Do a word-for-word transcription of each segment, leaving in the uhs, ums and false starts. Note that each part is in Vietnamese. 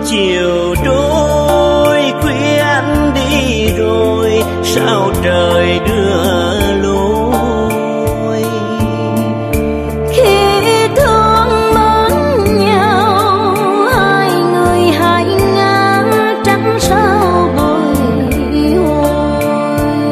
chiều trôi khuya anh đi rồi, sao trời đưa lối. Khi thương mến nhau, hai người hai ngã trắng sao bồi hồi.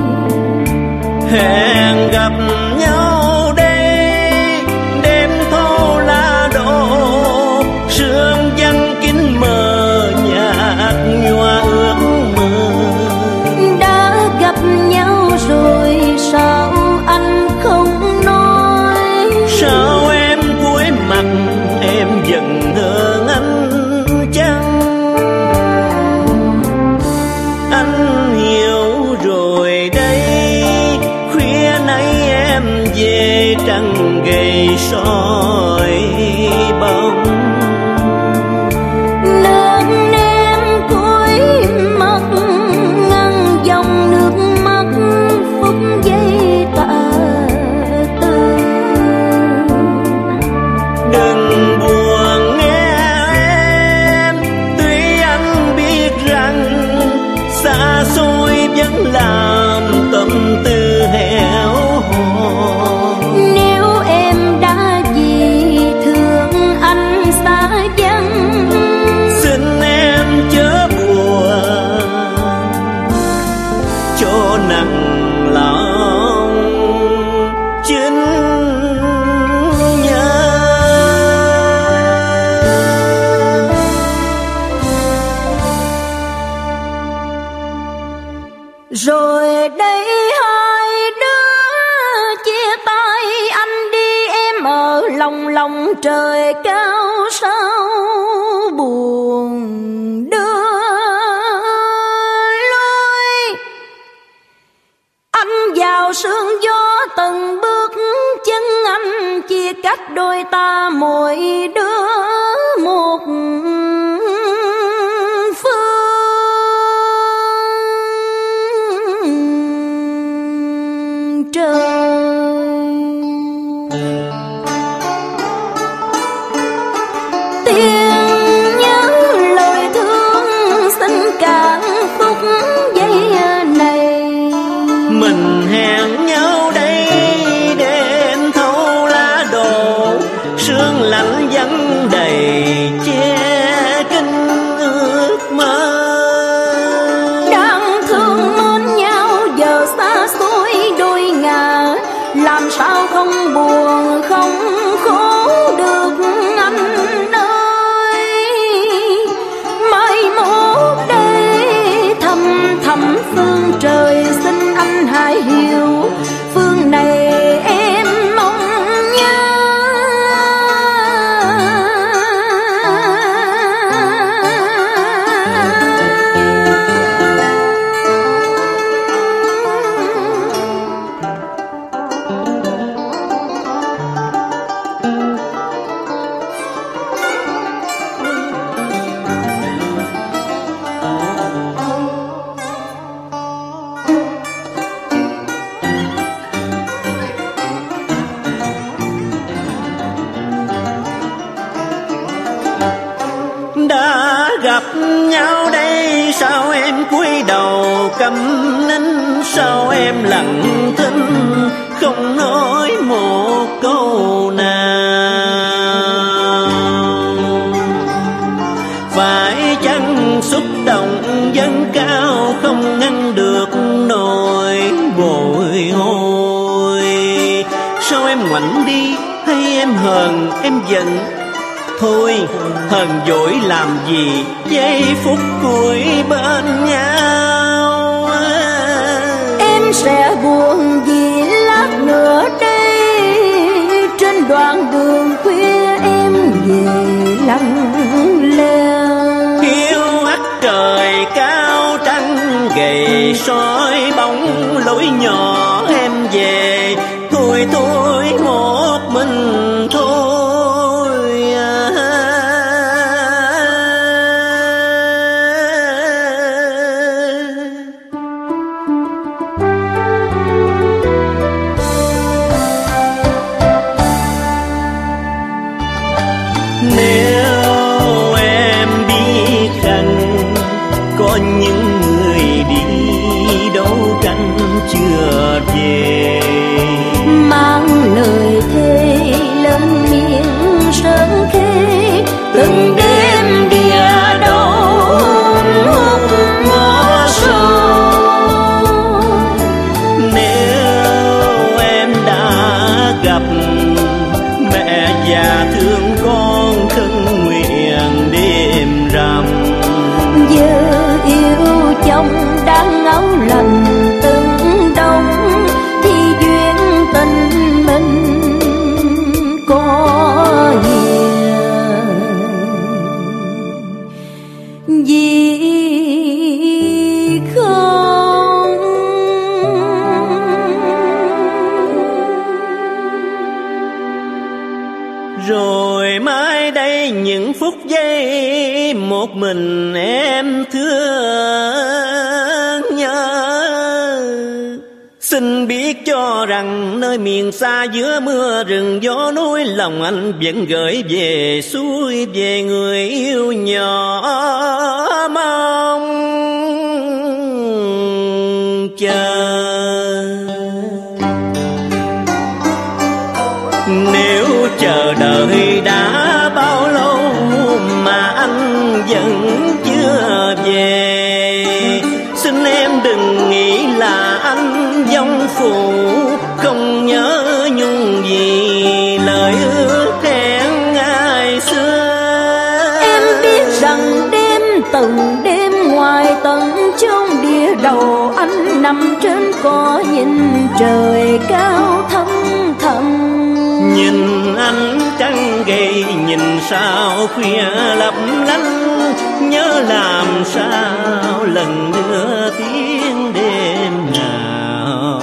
Hẹn gặp nhau đây, đêm thâu lá đổ, sương vắng kín mờ nhạt nhòa ước mơ. Đã gặp nhau rồi sao anh không nói? Sao em cúi mặt em giận hơn anh chăng? Anh hiểu rồi đây, khuya nay em về trăng gầy soi bóng. Nước em cúi mặt ngăn dòng nước mắt phút giây tạ từ. Đừng buồn nghe em, tuy anh biết rằng xa xôi vẫn làm tâm tư héo hon. Nếu em đã vì thương anh xa vắng, Xin em chớ buồn cho nặng lòng chính nhân. rồi đây hai đứa chia tay, anh đi em ở lòng lòng trời cao sao buồn đưa lối. Anh vào sương gió từng bước chân anh, chia cách đôi ta mỗi đứa một phương trời. Tiếng nhớ lời thương xin cạn phút giây này. Mình hẹn nhau đây, đêm thâu lá đổ, sương lạnh vắng đầy che kín ước mơ. Đang thương mến nhau giờ xa xôi đôi ngả, làm sao không buồn không khổ được anh ơi. Mai mốt đây thầm thầm phương trời, xin anh hãy hiểu phương này em mong nhớ. Đã gặp nhau đây, sao em cúi đầu câm nín, sao em lặng thinh không nói một câu nào. Phải chăng xúc động dâng cao không ngăn được nỗi bồi hồi. Sao em ngoảnh đi hay em hờn em giận? Thôi hờn dỗi làm gì, giây phút cuối bên nhau. Em sẽ buồn vì lát nữa đây, trên đoạn đường khuya em về lặng lẽ. Hiu hắt trời cao trăng gầy soi bóng lối nhỏ em về. Thôi thôi một mình thôi. Nếu em biết Rồi mai đây những phút giây một mình em thương nhớ. Xin biết cho rằng nơi miền xa giữa mưa rừng gió núi, lòng anh vẫn gửi về suối về người yêu nhỏ mong chờ. Nếu chờ đợi đã bao lâu mà anh vẫn chưa về, xin em đừng nghĩ là anh vong phụ, không nhớ nhung gì lời ước hẹn ngày xưa. Em biết rằng đêm từng đêm ngoài tận chốn địa đầu, anh nằm trên cỏ nhìn trời cao thâm thẳm. Nhìn anh trăng gầy nhìn sao khuya lấp lánh, nhớ làm sao lần nữa tiếng đêm nào.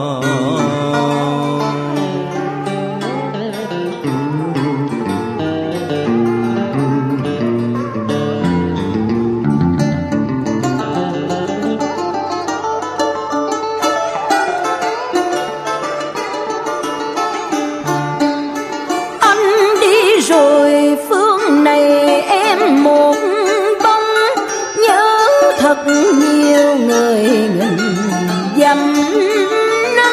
Rồi phương này em một bóng, nhớ thật nhiều người nghìn dặm năm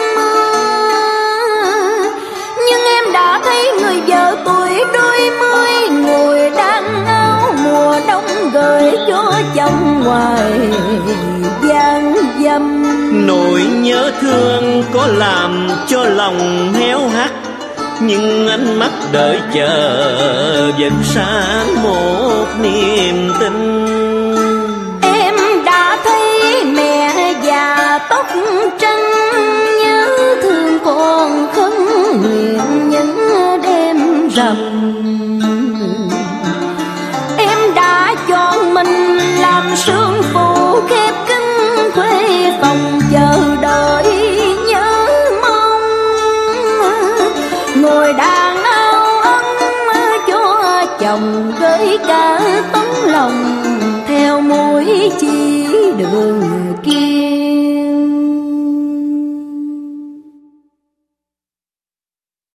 mưa. Nhưng em đã thấy người vợ tuổi đôi mươi, ngồi đang áo mùa đông gửi cho chồng ngoài gian dâm. Nỗi nhớ thương có làm cho lòng héo hắt, nhưng ánh mắt đợi chờ vẫn sáng một niềm tin. Em đã thấy mẹ già tóc trắng, nhớ thương con khấn nguyện những đêm rằm. Em đã chọn mình làm sương phụ khép kín khuê phòng chờ đợi nhớ mong. Ngồi đàn áo ấm cho chồng gửi cả